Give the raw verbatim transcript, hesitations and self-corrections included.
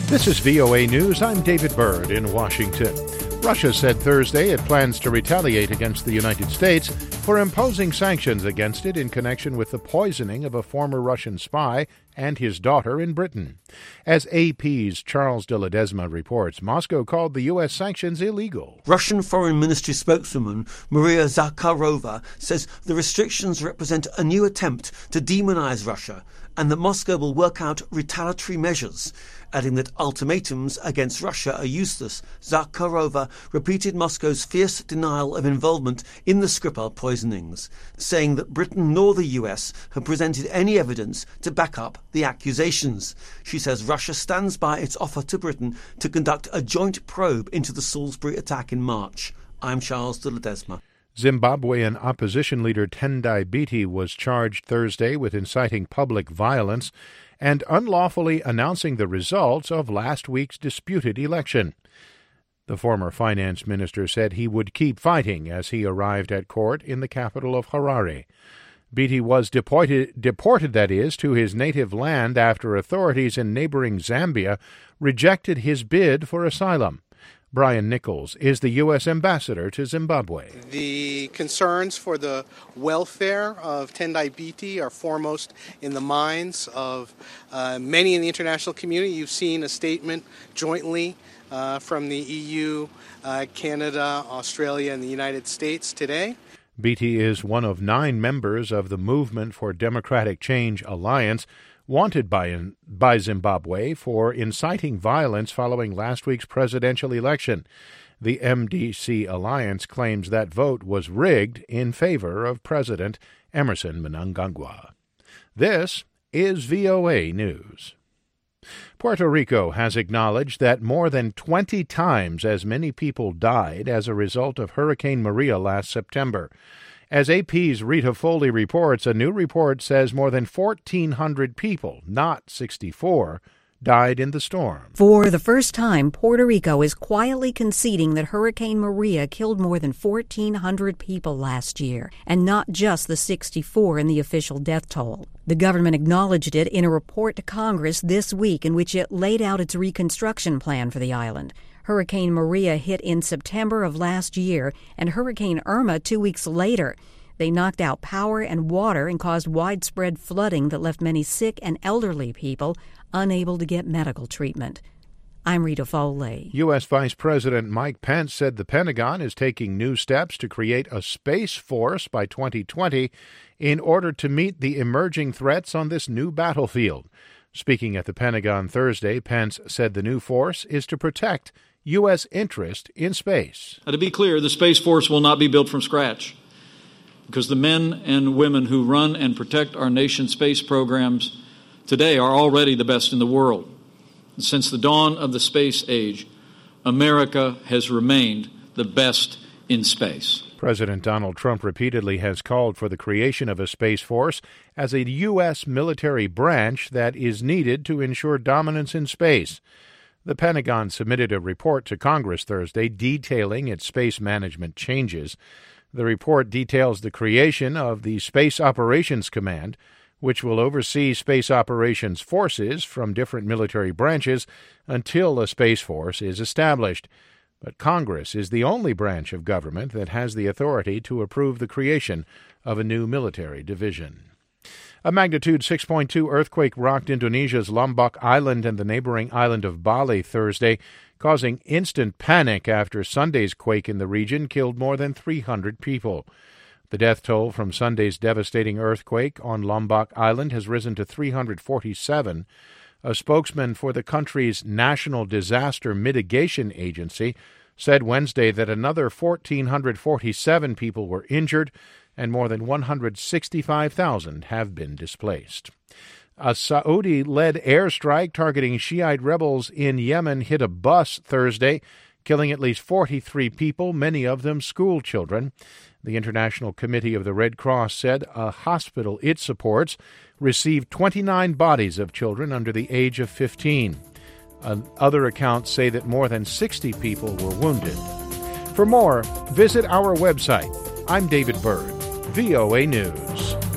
This is V O A News. I'm David Byrd in Washington. Russia said Thursday it plans to retaliate against the United States for imposing sanctions against it in connection with the poisoning of a former Russian spy and his daughter in Britain. As A P's Charles de Ledesma reports, Moscow called the U S sanctions illegal. Russian Foreign Ministry spokeswoman Maria Zakharova says the restrictions represent a new attempt to demonize Russia and that Moscow will work out retaliatory measures, adding that ultimatums against Russia are useless. Zakharova repeated Moscow's fierce denial of involvement in the Skripal poisonings, saying that Britain nor the U S have presented any evidence to back up the accusations. She says Russia stands by its offer to Britain to conduct a joint probe into the Salisbury attack in March. I'm Charles de Ledesma. Zimbabwean opposition leader Tendai Biti was charged Thursday with inciting public violence and unlawfully announcing the results of last week's disputed election. The former finance minister said he would keep fighting as he arrived at court in the capital of Harare. Biti was deported, deported, that is, to his native land after authorities in neighboring Zambia rejected his bid for asylum. Brian Nichols is the U S ambassador to Zimbabwe. The concerns for the welfare of Tendai Biti are foremost in the minds of uh, many in the international community. You've seen a statement jointly uh, from the E U, uh, Canada, Australia, and the United States today. Biti is one of nine members of the Movement for Democratic Change Alliance, wanted by, by Zimbabwe for inciting violence following last week's presidential election. The M D C Alliance claims that vote was rigged in favor of President Emmerson Mnangagwa. This is V O A News. Puerto Rico has acknowledged that more than twenty times as many people died as a result of Hurricane Maria last September. As A P's Rita Foley reports, a new report says more than fourteen hundred people, not sixty-four, died in the storm. For the first time, Puerto Rico is quietly conceding that Hurricane Maria killed more than fourteen hundred people last year, and not just the sixty-four in the official death toll. The government acknowledged it in a report to Congress this week in which it laid out its reconstruction plan for the island. Hurricane Maria hit in September of last year, and Hurricane Irma two weeks later. They knocked out power and water and caused widespread flooding that left many sick and elderly people unable to get medical treatment. I'm Rita Foley. U S. Vice President Mike Pence said the Pentagon is taking new steps to create a space force by twenty twenty in order to meet the emerging threats on this new battlefield. Speaking at the Pentagon Thursday, Pence said the new force is to protect U S interest in space. Now, to be clear, the Space Force will not be built from scratch, because the men and women who run and protect our nation's space programs today are already the best in the world. And since the dawn of the space age, America has remained the best in space. President Donald Trump repeatedly has called for the creation of a Space Force as a U S military branch that is needed to ensure dominance in space. The Pentagon submitted a report to Congress Thursday detailing its space management changes. The report details the creation of the Space Operations Command, which will oversee space operations forces from different military branches until a Space Force is established. But Congress is the only branch of government that has the authority to approve the creation of a new military division. A magnitude six point two earthquake rocked Indonesia's Lombok Island and the neighboring island of Bali Thursday, causing instant panic after Sunday's quake in the region killed more than three hundred people. The death toll from Sunday's devastating earthquake on Lombok Island has risen to three hundred forty-seven. A spokesman for the country's National Disaster Mitigation Agency said Wednesday that another one thousand four hundred forty-seven people were injured and more than one hundred sixty-five thousand have been displaced. A Saudi-led airstrike targeting Shiite rebels in Yemen hit a bus Thursday, killing at least forty-three people, many of them school children. The International Committee of the Red Cross said a hospital it supports received twenty-nine bodies of children under the age of fifteen. Uh, other accounts say that more than sixty people were wounded. For more, visit our website. I'm David Byrd, V O A News.